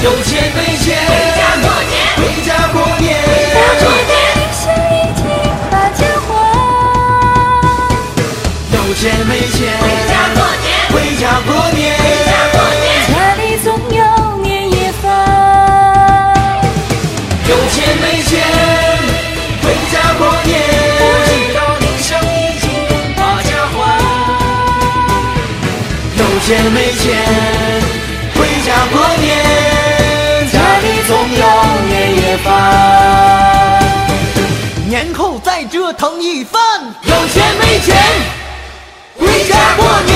有钱没钱， 回家过年， 回家过年， 回家过年， 你想一起把家还。 有钱没钱， 回家过年， 回家过年， 回家过年， 家里总有年夜饭。 有钱没钱，回家过年，不知道你想一起把家还。有钱没钱，回家过年，家里总有年夜饭，年后再折腾一番。有钱没钱，回家过年。